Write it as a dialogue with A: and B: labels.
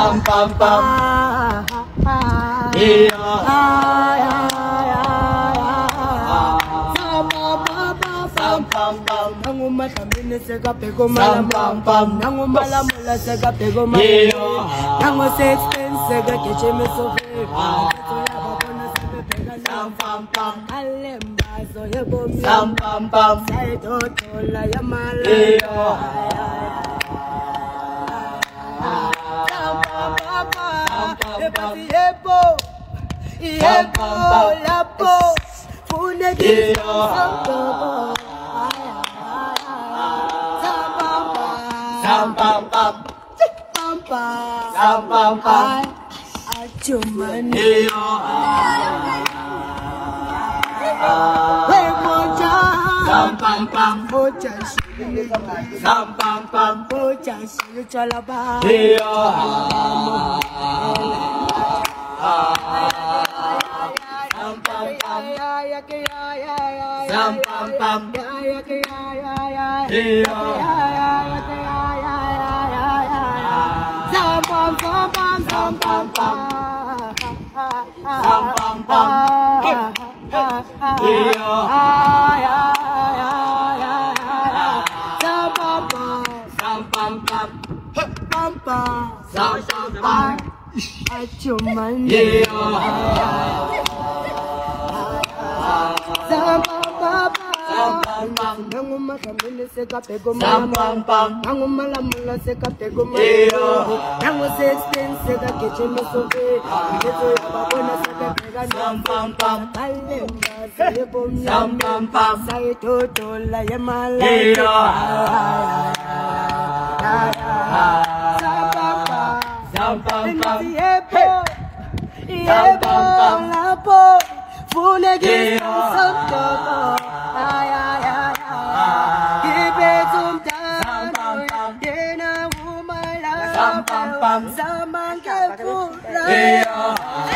A: Pam pam pam.
B: Nanguma tamine sega pego malam pam. Nanguma la mula sega pego malam. Nango sexten sega keche me sofe. Sam pam pam. Alemba so yebo mi.
A: Sam pam pam.
B: Sai to la yamala. Sam pam pam. Yebo. Yebo la po. Fune di sam pam.
A: Sam pam pam.
B: Pam pam.
A: Sam pam pam.
B: Acuman.
A: Sam pam pam.
B: Bocah sini.
A: Sam pam pam.
B: Bocah sini calaba.
A: Sam pam pam. Sam pam pam. Sam pam pam. Sam pam pam. Sam pam pam. Sam pam pam.
B: Acuman. Nanguma kamile seka pego
A: Sam pam pam.
B: Nanguma la mula seka pego malam. Nango sexten seka keche me sofe. Ngeto ya babona seka pega
A: Sam pam pam.
B: Alemba saye bom
A: Sam pam pam.
B: Saye toto la yamala.
A: Sam pam pam.
B: Yebo. Yebo la po. Fune gi santo.
A: Sam pam pam.
B: Zaman ke pula.